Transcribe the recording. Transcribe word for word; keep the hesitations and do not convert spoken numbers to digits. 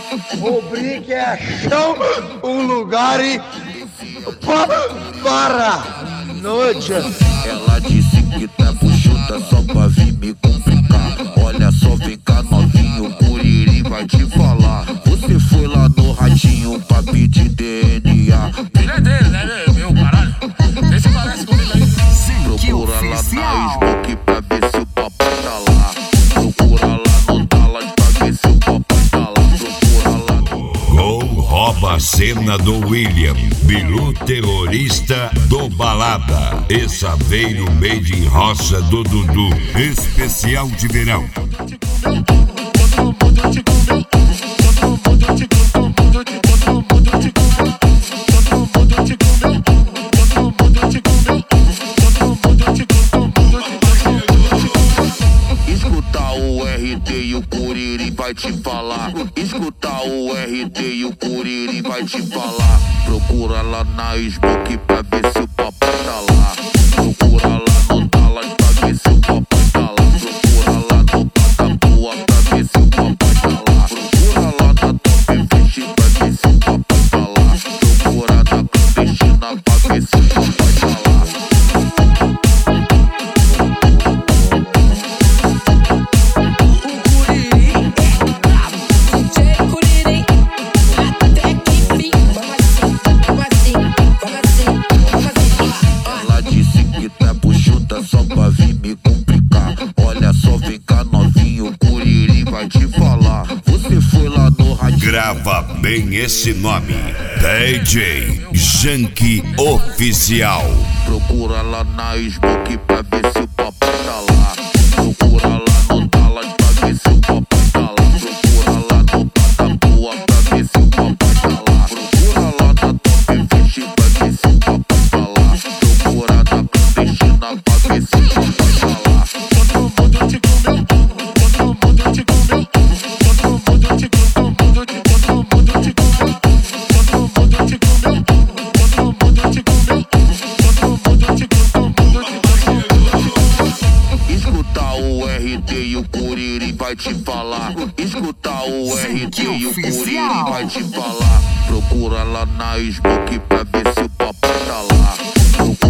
O Brick é chão, um lugar e pa, para noite. Ela disse que tá buchuda só pra vir me complicar. Olha só, vem cá novinho, o Curiri vai te falar. Você foi lá no ratinho pra pedir D N A. Filho é dele, né, meu caralho? Vê se parece comigo aí. Procura lá na Smoke pra ver se o papai tá lá. Procura lá no Dallas pra ver se o papai tá lá. Procura lá no... Gol rouba a cena do William, Bilu terrorista do Balada. E Saveiro made in roça do Dudu, especial de verão. Escuta o R T e o Curiri vai te falar. Escuta o R T e o Curiri vai te falar. Procura lá na Smoke pra ver se o papai tá lá. Procura lá no Dallas pra ver se o papai tá lá. Procura lá no Patapoa pra ver se o papai tá lá. Procura lá na Top Fish pra ver se o papai tá lá. Procura na clandestina pra ver se o papai tá lá. Só pra vir me complicar. Olha só, vem cá novinho, o Curiri vai te falar. Você foi lá no rádio. Grava bem esse nome, D J Janky Oficial. Procura lá na Smoke pra ver se o papai tá lá. Procura lá no Dallas pra ver se o papai tá lá. Procura lá no Patapoa pra ver se o papai tá lá. Procura lá na Top Fish pra ver se o papai tá lá. Procura na clandestina pra ver se o papai tá lá. Todo mundo te comeu, todo mundo te comeu, todo mundo te comeu, todo mundo te comeu, todo mundo te comeu, todo mundo te comeu, todo mundo te comeu, todo mundo te comeu. Escuta o R T e o Curiri vai te falar. Escuta o R T e o Curiri vai te falar. Procura lá na Smoke pra ver se o papai tá lá. Procura